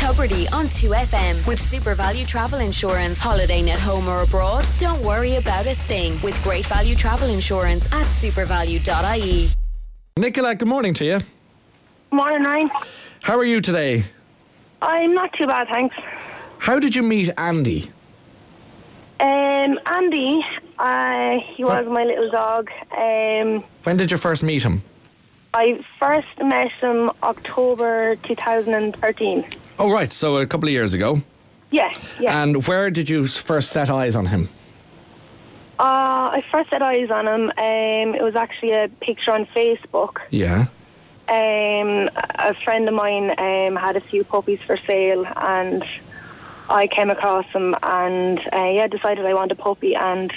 Tubridy on 2FM with Super Value Travel Insurance. Holidaying at home or abroad? Don't worry about a thing with Great Value Travel Insurance at supervalue.ie. Nicola, good morning to you. Morning, Ryan. How are you today? I'm not too bad, thanks. How did you meet Andy? Andy, he was my little dog. When did you first meet him? I first met him October 2013. Oh, right, so a couple of years ago. Yeah. And where did you first set eyes on him? I first set eyes on him. It was actually a picture on Facebook. Yeah. A friend of mine had a few puppies for sale, and I came across him and decided I wanted a puppy, and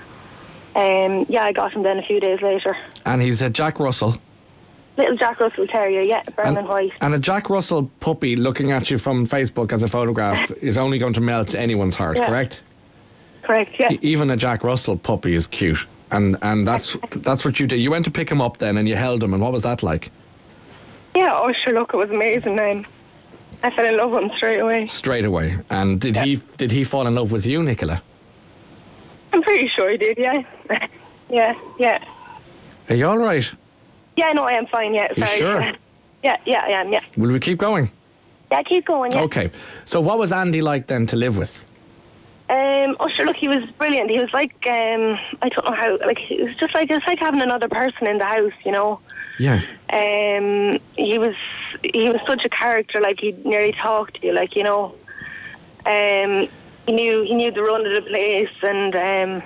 I got him then a few days later. And he's a Jack Russell? Little Jack Russell Terrier, brown and white. And a Jack Russell puppy looking at you from Facebook as a photograph is only going to melt anyone's heart, correct? Correct, yeah. Even a Jack Russell puppy is cute. And that's what you did. You went to pick him up then and you held him, and what was that like? Yeah, sure, look, it was amazing. I fell in love with him straight away. Straight away. And did he fall in love with you, Nicola? I'm pretty sure he did, yeah. Yeah. Are you all right? Yeah, no, I am fine, yeah. You sorry. sure? Yeah, I am, yeah. Will we keep going? Yeah, keep going, yeah. Okay. So what was Andy like then to live with? Sure, look, he was brilliant. He was like, I don't know how, like, it was just like having another person in the house, you know. Yeah. He was such a character, like, he'd nearly talk to you, like, you know. He knew the run of the place, and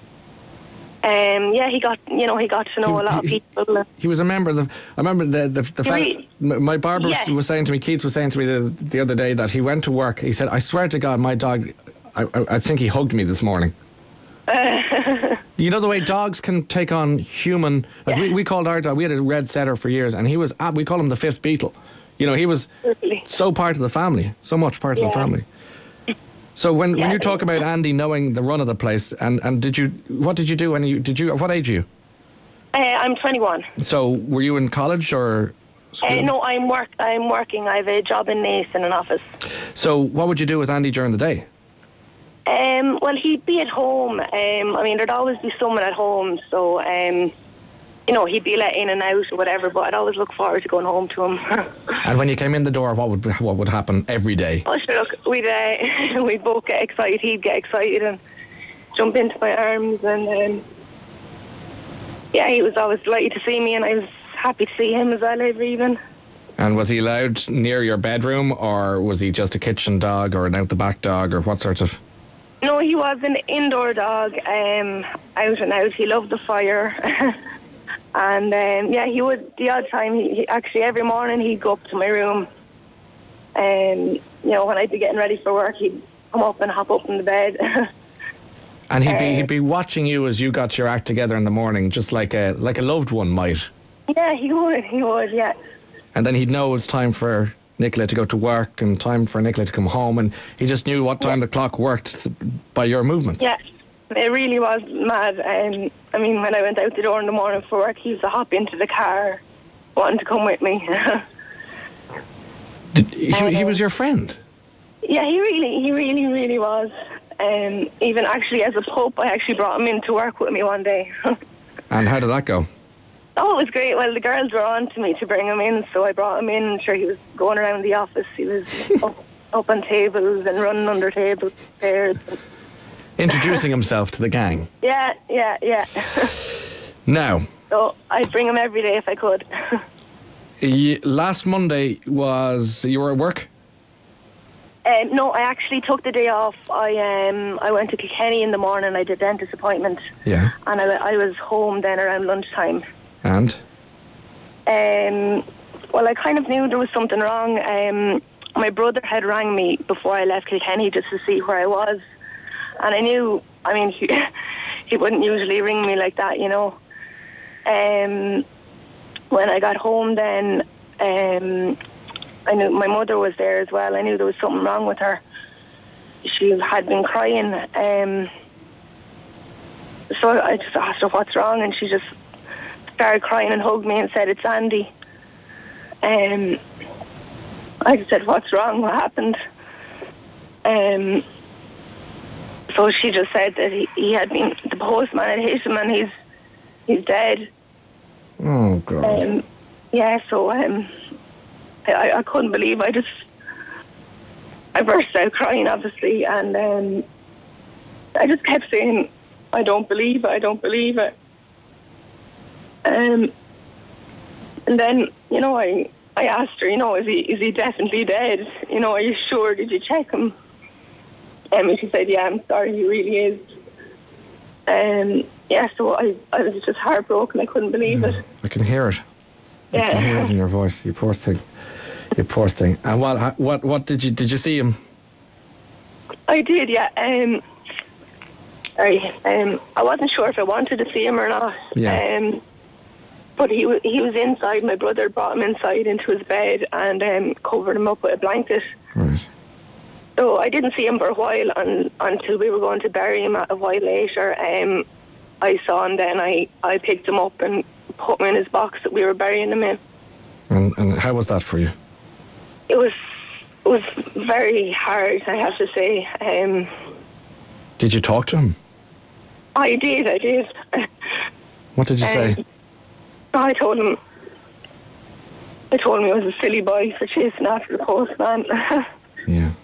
he got to know a lot of people. He was a member of I remember my barber was saying to me, Keith was saying to me the other day that he went to work. He said, I swear to God, my dog, I think he hugged me this morning. You know the way dogs can take on human, like we called our dog, we had a red setter for years, and we call him the fifth Beatle. You know, he was so part of the family, so much part of the family. So when you talk about Andy knowing the run of the place, and what did you do what age are you? I'm 21. So were you in college or school? No, I'm working. I have a job in Naas in an office. So what would you do with Andy during the day? Well, he'd be at home. I mean, there'd always be someone at home, so you know, he'd be let in and out or whatever, but I'd always look forward to going home to him. And when you came in the door, what would happen every day? Oh, sure, look, we'd both get excited. He'd get excited and jump into my arms, and he was always delighted to see me, and I was happy to see him as well every evening. And was he allowed near your bedroom, or was he just a kitchen dog or an out the back dog, or what sort of? No, he was an indoor dog, out and out. He loved the fire. And he would, the odd time, he actually every morning he'd go up to my room, and you know, when I'd be getting ready for work, he'd come up and hop up in the bed. And he'd be watching you as you got your act together in the morning, just like a loved one might. Yeah, he would, yeah. And then he'd know it's time for Nicola to go to work and time for Nicola to come home, and he just knew what time the clock worked by your movements. Yeah. It really was mad. I mean, when I went out the door in the morning for work, he used to hop into the car, wanting to come with me. He was your friend? Yeah, he really was. Even actually as a pup, I actually brought him in to work with me one day. And how did that go? Oh, it was great. Well, the girls were on to me to bring him in, so I brought him in. Sure, he was going around the office. He was up on tables and running under tables, stairs. Introducing himself to the gang. Yeah. Now. So I'd bring him every day if I could. Last Monday you were at work? No, I actually took the day off. I went to Kilkenny in the morning. I did a dentist appointment. Yeah. And I was home then around lunchtime. And? Well, I kind of knew there was something wrong. My brother had rang me before I left Kilkenny just to see where I was. And I knew, I mean, he wouldn't usually ring me like that, you know. When I got home then, I knew my mother was there as well. I knew there was something wrong with her. She had been crying. So I just asked her what's wrong, and she just started crying and hugged me and said, "It's Andy." I just said, what's wrong? What happened? So she just said that he had been, the postman had hit him and he's dead. Oh, God. So I couldn't believe. I burst out crying, obviously, and I just kept saying, I don't believe it. And then, I asked her, is he definitely dead? Are you sure? Did you check him? And she said, yeah, I'm sorry, he really is. So I was just heartbroken. I couldn't believe it. I can hear it. I can hear it in your voice. You poor thing. You poor thing. And what did you see him? I did, yeah. I wasn't sure if I wanted to see him or not. Yeah. But he was inside. My brother brought him inside into his bed and covered him up with a blanket. Right. So I didn't see him for a while until we were going to bury him a while later. I saw him then. I picked him up and put him in his box that we were burying him in. And how was that for you? It was very hard, I have to say. Did you talk to him? I did. What did you say? I told him he was a silly boy for chasing after the postman. Yeah.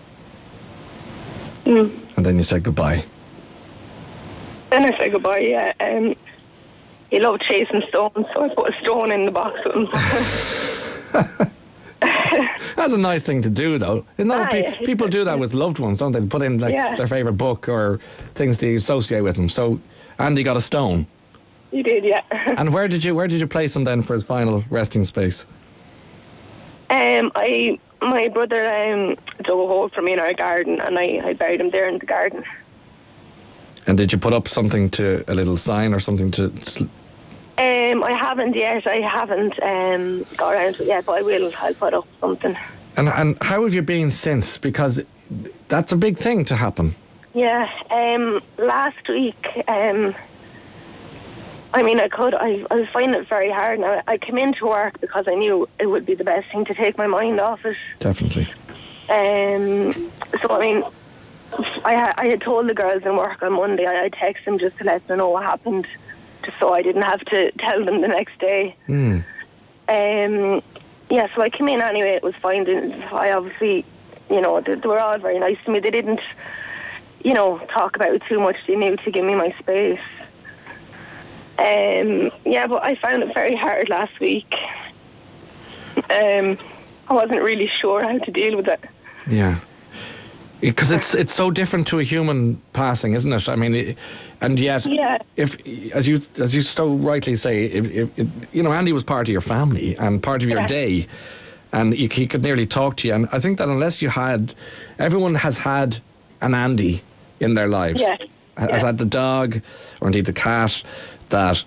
And then you said goodbye. Then I said goodbye, yeah. He loved chasing stones, so I put a stone in the box with him. That's a nice thing to do, though. Isn't that people do that with loved ones, don't they? Put in their favourite book or things to associate with them. So Andy got a stone. You did, yeah. And where did you place him then for his final resting space? My brother dug a hole for me in our garden, and I buried him there in the garden. And did you put up something a little sign or something to I haven't yet. I haven't got around to it yet, but I will. I'll put up something. And how have you been since? Because that's a big thing to happen. Yeah. Last week, I was finding it very hard. Now, I came into work because I knew it would be the best thing to take my mind off it. Definitely. I had told the girls in work on Monday, I texted them just to let them know what happened, just so I didn't have to tell them the next day. So I came in anyway. It was fine. I obviously, they were all very nice to me. They didn't, talk about it too much. They knew to give me my space. But I found it very hard last week. I wasn't really sure how to deal with it. Yeah. Because it's so different to a human passing, isn't it? I mean, and yet, if as you so rightly say, if Andy was part of your family and part of your day, and he could nearly talk to you. And I think that unless everyone has had an Andy in their lives, has had the dog or indeed the cat that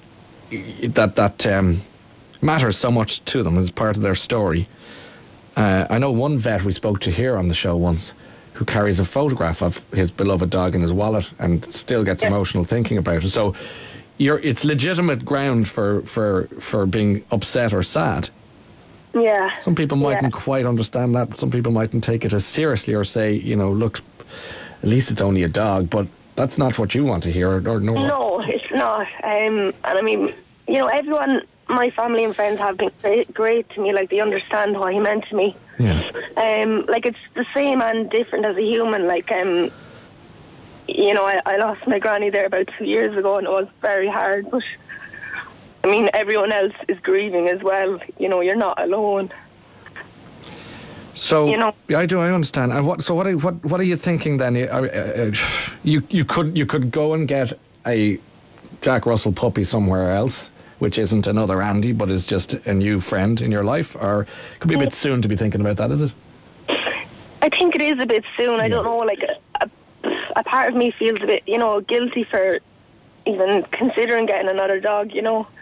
matters so much to them as part of their story. I know one vet we spoke to here on the show once, who carries a photograph of his beloved dog in his wallet and still gets emotional thinking about it. So it's legitimate ground for being upset or sad. Yeah. Some people mightn't quite understand that. Some people mightn't take it as seriously or say, look, at least it's only a dog, but that's not what you want to hear or know. No, it's not. And I mean, everyone, my family and friends have been great to me. Like, they understand what he meant to me. Yeah. It's the same and different as a human. Like, I lost my granny there about 2 years ago, and it was very hard. But I mean, everyone else is grieving as well. You're not alone. So I do. I understand. And what are you thinking then? You could go and get a Jack Russell puppy somewhere else, which isn't another Andy, but is just a new friend in your life, or it could be a bit soon to be thinking about that, is it? I think it is a bit soon. I don't know, like, a part of me feels a bit, guilty for even considering getting another dog,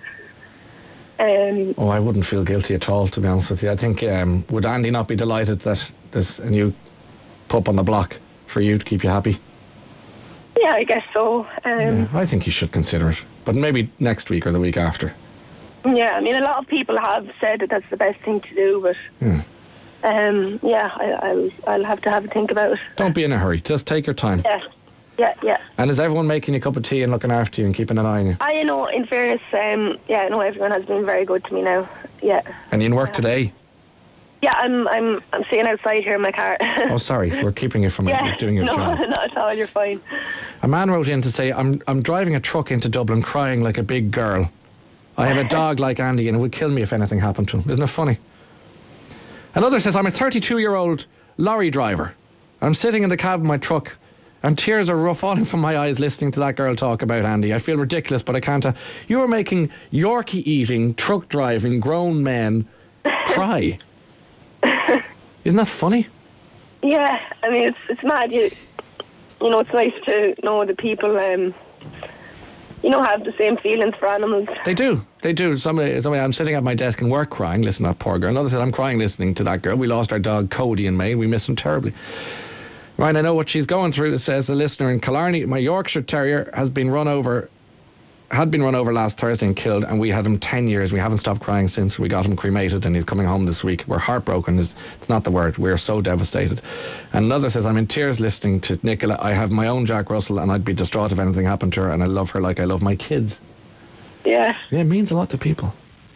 I wouldn't feel guilty at all, to be honest with you. I think, would Andy not be delighted that there's a new pup on the block for you to keep you happy? Yeah, I guess so. I think you should consider it, but maybe next week or the week after. Yeah, I mean, a lot of people have said that that's the best thing to do, but I'll have to have a think about it. Don't be in a hurry. Just take your time. Yeah. And is everyone making you a cup of tea and looking after you and keeping an eye on you? I know, in fairness, I know everyone has been very good to me now. Yeah. And you in work today? Yeah, I'm sitting outside here in my car. Oh, sorry, we're keeping you from doing your job. No, not at all, you're fine. A man wrote in to say, I'm driving a truck into Dublin crying like a big girl. I have a dog like Andy and it would kill me if anything happened to him. Isn't it funny? Another says, I'm a 32-year-old lorry driver. I'm sitting in the cab of my truck and tears are falling from my eyes listening to that girl talk about Andy. I feel ridiculous, but I can't. You are making Yorkie-eating, truck-driving grown men cry. Isn't that funny? Yeah, I mean, it's mad. You know, it's nice to know that people, have the same feelings for animals. They do. Somebody, I'm sitting at my desk in work crying, listening to that poor girl. Another said, I'm crying listening to that girl. We lost our dog Cody in May. We miss him terribly. Right, I know what she's going through, says a listener in Killarney. My Yorkshire Terrier had been run over last Thursday and killed, and we had him 10 years. We haven't stopped crying since. We got him cremated and he's coming home this week. We're heartbroken. It's not the word. We're so devastated. And another says, I'm in tears listening to Nicola. I have my own Jack Russell and I'd be distraught if anything happened to her, and I love her like I love my kids. Yeah, it means a lot to people.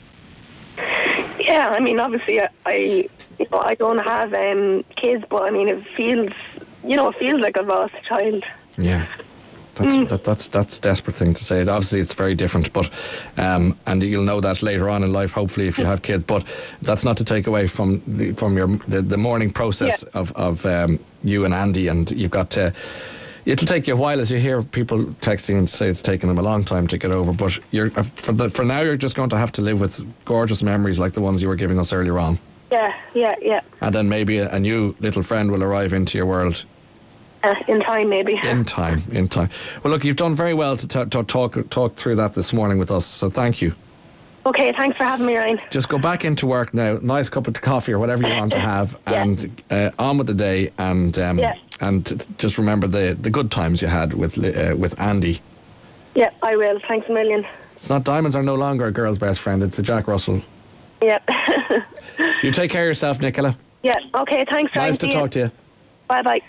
Yeah, I mean, obviously I don't have kids, but I mean, it feels like I've lost a child. Yeah. That's a desperate thing to say. Obviously, it's very different, but and you'll know that later on in life, hopefully, if you have kids. But that's not to take away from the mourning process of you and Andy. And you've got to. It'll take you a while, as you hear people texting and say it's taken them a long time to get over. But for now, you're just going to have to live with gorgeous memories like the ones you were giving us earlier on. Yeah. And then maybe a new little friend will arrive into your world. In time, maybe. In time. Well, look, you've done very well to talk through that this morning with us, so thank you. Okay, thanks for having me, Ryan. Just go back into work now, nice cup of coffee or whatever you want to have, and on with the day, and just remember the good times you had with Andy. Yeah, I will. Thanks a million. It's not diamonds are no longer a girl's best friend, it's a Jack Russell. Yeah. You take care of yourself, Nicola. Yeah, okay, thanks, Ryan. Nice to talk to you. Bye-bye.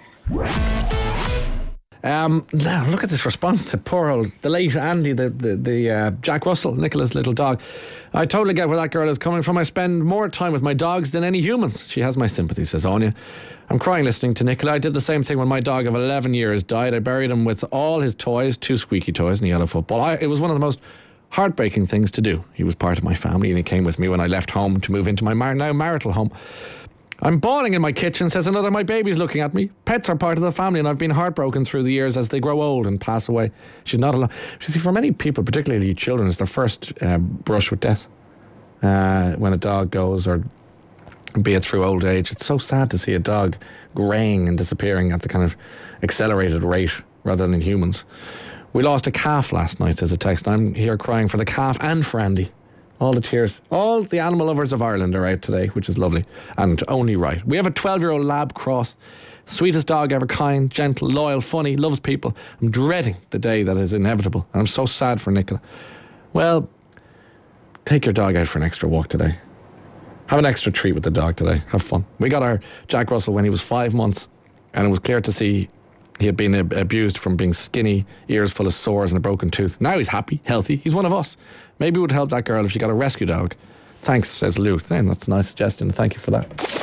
Now look at this response to poor old the late Andy, the Jack Russell, Nicola's little dog. I totally get where that girl is coming from. I spend more time with my dogs than any humans. She has my sympathy, says Anya. I'm crying listening to Nicola. I did the same thing when my dog of 11 years died. I buried him with all his toys, 2 squeaky toys and a yellow football. It was one of the most heartbreaking things to do. He was part of my family and he came with me when I left home to move into my now marital home. I'm bawling in my kitchen, says another. My baby's looking at me. Pets are part of the family and I've been heartbroken through the years as they grow old and pass away. She's not alone. You see, for many people, particularly children, it's their first brush with death. When a dog goes, or be it through old age. It's so sad to see a dog greying and disappearing at the kind of accelerated rate rather than humans. We lost a calf last night, says a text. I'm here crying for the calf and for Andy. All the tears. All the animal lovers of Ireland are out today, which is lovely and only right. We have a 12-year-old lab cross. Sweetest dog ever, kind, gentle, loyal, funny, loves people. I'm dreading the day that is inevitable. And I'm so sad for Nicola. Well, take your dog out for an extra walk today. Have an extra treat with the dog today. Have fun. We got our Jack Russell when he was 5 months, and it was clear to see he had been abused from being skinny, ears full of sores and a broken tooth. Now he's happy, healthy. He's one of us. Maybe it would help that girl if she got a rescue dog. Thanks, says Lou. Then that's a nice suggestion. Thank you for that.